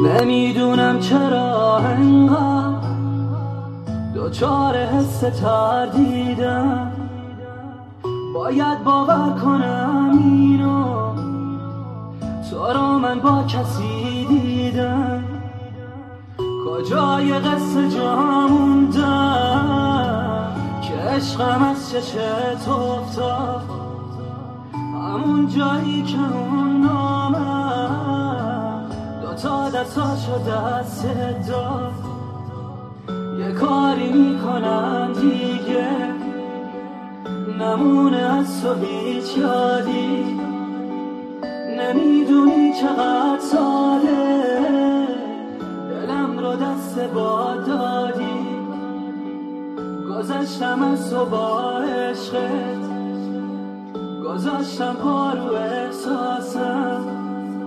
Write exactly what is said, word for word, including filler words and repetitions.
نمیدونم چرا انقدر دوچار حس تردیدم، باید باور کنم اینو تو رو من با کسی دیدم. کجای قصه جا موندم که عشقم از چشت افتاد، همون جایی که اون نامم دوتا دستاشو دست داد. یه کاری میکنم دیگه نمونه از تو هیچ یادی، نمیدونی چقدر ساله دلم رو دست باد دادی. گذشتم از تو با عشقت، گذاشتم پا رو احساسم،